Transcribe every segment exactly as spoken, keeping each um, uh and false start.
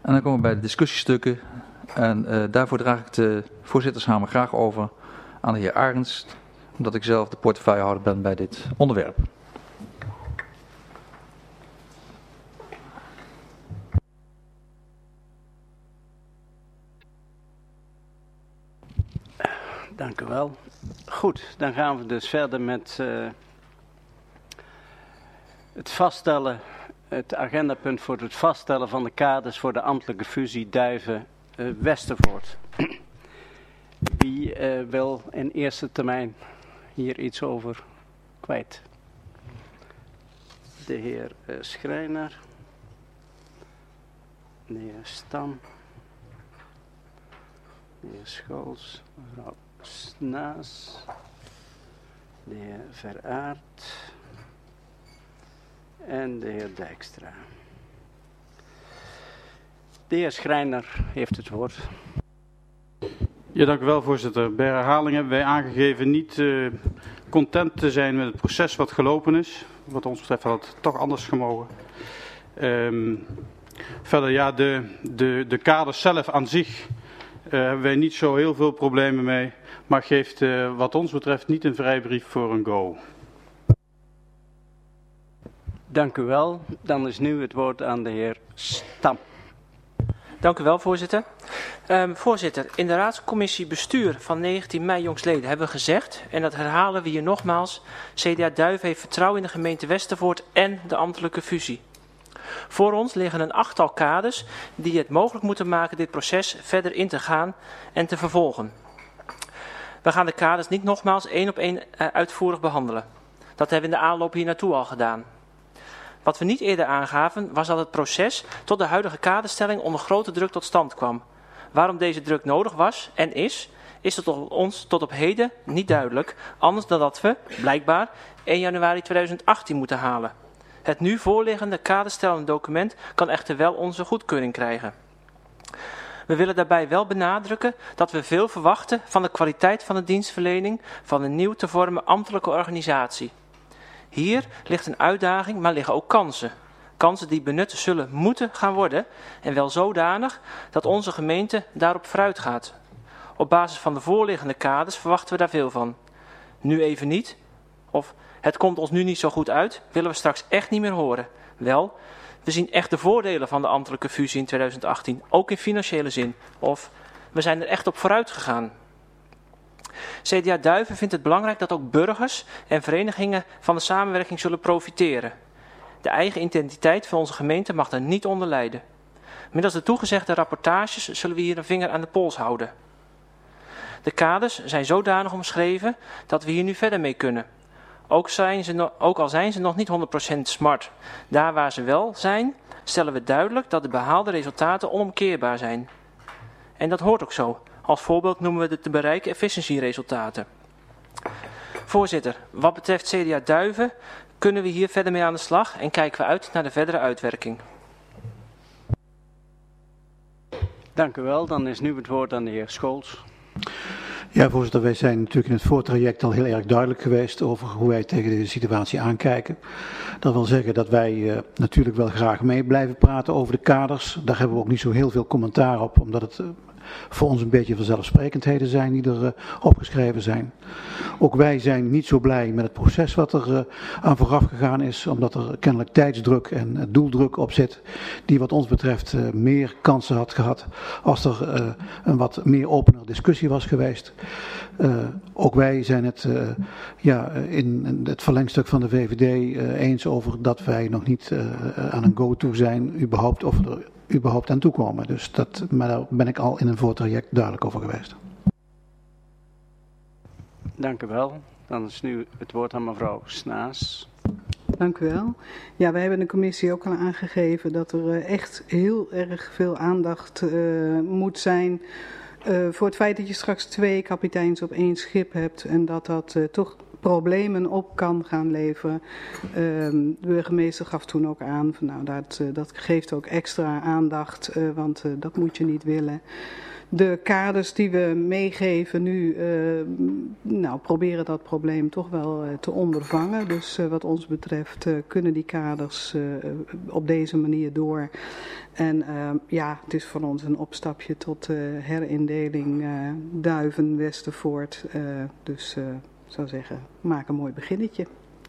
En dan komen we bij de discussiestukken. En uh, daarvoor draag ik de voorzittershamer graag over aan de heer Arends, omdat ik zelf de portefeuillehouder ben bij dit onderwerp. Dank u wel. Goed, dan gaan we dus verder met uh, het vaststellen, het agendapunt voor het vaststellen van de kaders voor de ambtelijke fusie Duiven-Westervoort. Uh, Wie uh, wil in eerste termijn hier iets over kwijt? De heer uh, Schrijner, de heer Stam, de heer Scholz, mevrouw Snaas, de heer Veraert en de heer Dijkstra. De heer Schrijner heeft het woord. Ja, dank u wel, voorzitter. Bij herhaling hebben wij aangegeven niet uh, content te zijn met het proces wat gelopen is. Wat ons betreft had het toch anders gemogen. Um, verder, ja, de, de, de kaders zelf aan zich uh, hebben wij niet zo heel veel problemen mee. Maar geeft uh, wat ons betreft niet een vrijbrief voor een go. Dank u wel. Dan is nu het woord aan de heer Stam. Dank u wel, voorzitter. Um, voorzitter, in de raadscommissie bestuur van negentien mei jongstleden hebben we gezegd, en dat herhalen we hier nogmaals, C D A Duiven heeft vertrouwen in de gemeente Westervoort en de ambtelijke fusie. Voor ons liggen een achttal kaders die het mogelijk moeten maken dit proces verder in te gaan en te vervolgen. We gaan de kaders niet nogmaals één op één uitvoerig behandelen. Dat hebben we in de aanloop hier naartoe al gedaan. Wat we niet eerder aangaven was dat het proces tot de huidige kaderstelling onder grote druk tot stand kwam. Waarom deze druk nodig was en is, is tot ons tot op heden niet duidelijk. Anders dan dat we, blijkbaar, één januari tweeduizend achttien moeten halen. Het nu voorliggende kaderstellende document kan echter wel onze goedkeuring krijgen. We willen daarbij wel benadrukken dat we veel verwachten van de kwaliteit van de dienstverlening van een nieuw te vormen ambtelijke organisatie. Hier ligt een uitdaging, maar liggen ook kansen. Kansen die benut zullen moeten gaan worden en wel zodanig dat onze gemeente daarop vooruit gaat. Op basis van de voorliggende kaders verwachten we daar veel van. Nu even niet, of het komt ons nu niet zo goed uit, willen we straks echt niet meer horen. Wel, we zien echt de voordelen van de ambtelijke fusie in tweeduizend achttien, ook in financiële zin. Of we zijn er echt op vooruit gegaan. C D A Duiven vindt het belangrijk dat ook burgers en verenigingen van de samenwerking zullen profiteren. De eigen identiteit van onze gemeente mag daar niet onder lijden. Middels de toegezegde rapportages zullen we hier een vinger aan de pols houden. De kaders zijn zodanig omschreven dat we hier nu verder mee kunnen. Ook, zijn ze no- ook al zijn ze nog niet honderd procent smart. Daar waar ze wel zijn, stellen we duidelijk dat de behaalde resultaten onomkeerbaar zijn. En dat hoort ook zo. Als voorbeeld noemen we de te bereiken efficiëntieresultaten. Voorzitter, wat betreft C D A Duiven kunnen we hier verder mee aan de slag en kijken we uit naar de verdere uitwerking. Dank u wel. Dan is nu het woord aan de heer Scholz. Ja, voorzitter, wij zijn natuurlijk in het voortraject al heel erg duidelijk geweest over hoe wij tegen deze situatie aankijken. Dat wil zeggen dat wij uh, natuurlijk wel graag mee blijven praten over de kaders. Daar hebben we ook niet zo heel veel commentaar op, omdat het uh, voor ons een beetje vanzelfsprekendheden zijn die er uh, opgeschreven zijn. Ook wij zijn niet zo blij met het proces wat er uh, aan vooraf gegaan is, omdat er kennelijk tijdsdruk en uh, doeldruk op zit, die wat ons betreft uh, meer kansen had gehad als er uh, een wat meer opener discussie was geweest. Uh, ook wij zijn het uh, ja, in het verlengstuk van de V V D uh, eens over dat wij nog niet uh, aan een go-to zijn, überhaupt of er überhaupt aan toekomen. Dus dat, maar daar ben ik al in een voortraject duidelijk over geweest. Dank u wel. Dan is nu het woord aan mevrouw Snaas. Dank u wel. Ja, wij hebben de commissie ook al aangegeven dat er echt heel erg veel aandacht uh, moet zijn uh, voor het feit dat je straks twee kapiteins op één schip hebt en dat dat uh, toch problemen op kan gaan leveren. Uh, de burgemeester gaf toen ook aan, van, nou, dat, uh, dat geeft ook extra aandacht, uh, want uh, dat moet je niet willen. de kaders die we meegeven nu, uh, nou, proberen dat probleem toch wel uh, te ondervangen. Dus uh, wat ons betreft uh, kunnen die kaders uh, op deze manier door. En uh, ja, het is voor ons een opstapje tot uh, herindeling uh, Duiven, Westervoort. Uh, dus uh, ik zou zeggen, maak een mooi beginnetje.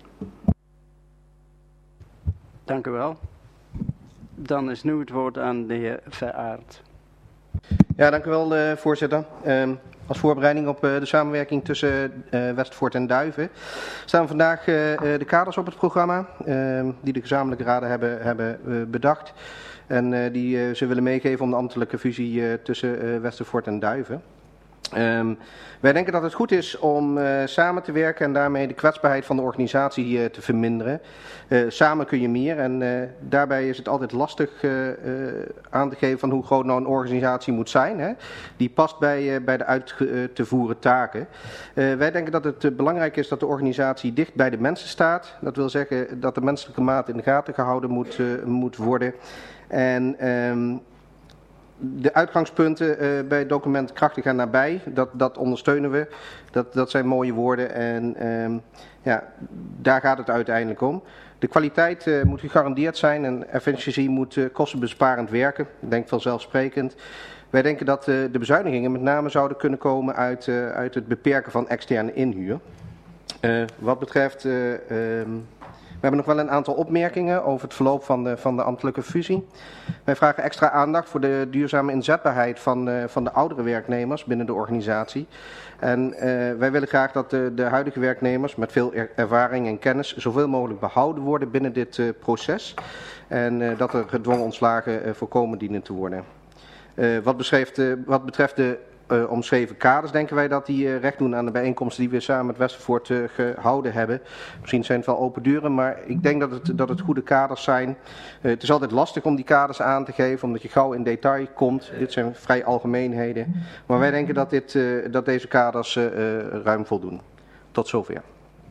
Dank u wel. Dan is nu het woord aan de heer Veraert. Ja, dank u wel, uh, voorzitter. Uh, als voorbereiding op uh, de samenwerking tussen uh, Westervoort en Duiven staan vandaag uh, de kaders op het programma uh, die de gezamenlijke raden hebben, hebben uh, bedacht. En uh, die uh, ze willen meegeven om de ambtelijke fusie uh, tussen uh, Westervoort en Duiven. Um, wij denken dat het goed is om uh, samen te werken en daarmee de kwetsbaarheid van de organisatie uh, te verminderen. Uh, samen kun je meer en uh, daarbij is het altijd lastig uh, uh, aan te geven van hoe groot nou een organisatie moet zijn. Hè? Die past bij, uh, bij de uit uh, te voeren taken. Uh, wij denken dat het uh, belangrijk is dat de organisatie dicht bij de mensen staat. Dat wil zeggen dat de menselijke maat in de gaten gehouden moet, uh, moet worden. En um, de uitgangspunten uh, bij het document krachtig en nabij, dat, dat ondersteunen we. Dat, dat zijn mooie woorden en um, ja, daar gaat het uiteindelijk om. De kwaliteit uh, moet gegarandeerd zijn en efficiëntie moet uh, kostenbesparend werken. Ik denk vanzelfsprekend. Wij denken dat uh, de bezuinigingen met name zouden kunnen komen uit, uh, uit het beperken van externe inhuur. Uh, wat betreft... Uh, um, We hebben nog wel een aantal opmerkingen over het verloop van de, van de ambtelijke fusie. Wij vragen extra aandacht voor de duurzame inzetbaarheid van, uh, van de oudere werknemers binnen de organisatie. En uh, wij willen graag dat de, de huidige werknemers met veel er, ervaring en kennis zoveel mogelijk behouden worden binnen dit uh, proces. En uh, dat er gedwongen ontslagen uh, voorkomen dienen te worden. Uh, wat, beschreef de, wat betreft de Uh, omschreven kaders denken wij dat die uh, recht doen aan de bijeenkomsten die we samen met Westervoort uh, gehouden hebben. Misschien zijn het wel open deuren, maar ik denk dat het, dat het goede kaders zijn. Uh, het is altijd lastig om die kaders aan te geven, omdat je gauw in detail komt. Dit zijn vrij algemeenheden. Maar wij denken dat, dit, uh, dat deze kaders uh, uh, ruim voldoen. Tot zover.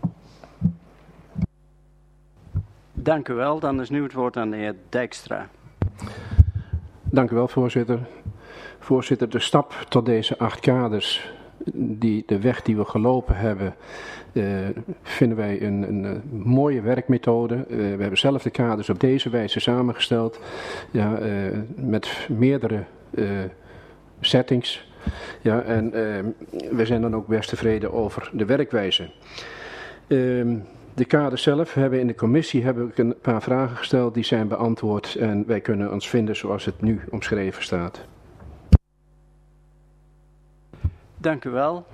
Dank u wel. Dan is nu het woord aan de heer Dijkstra. Dank u wel, voorzitter. Voorzitter, de stap tot deze acht kaders, die, de weg die we gelopen hebben, uh, vinden wij een, een, een mooie werkmethode. Uh, we hebben zelf de kaders op deze wijze samengesteld, ja, uh, met meerdere uh, settings. Ja, en uh, we zijn dan ook best tevreden over de werkwijze. Uh, de kaders zelf hebben in de commissie hebben we een paar vragen gesteld, die zijn beantwoord en wij kunnen ons vinden zoals het nu omschreven staat. Dank u wel.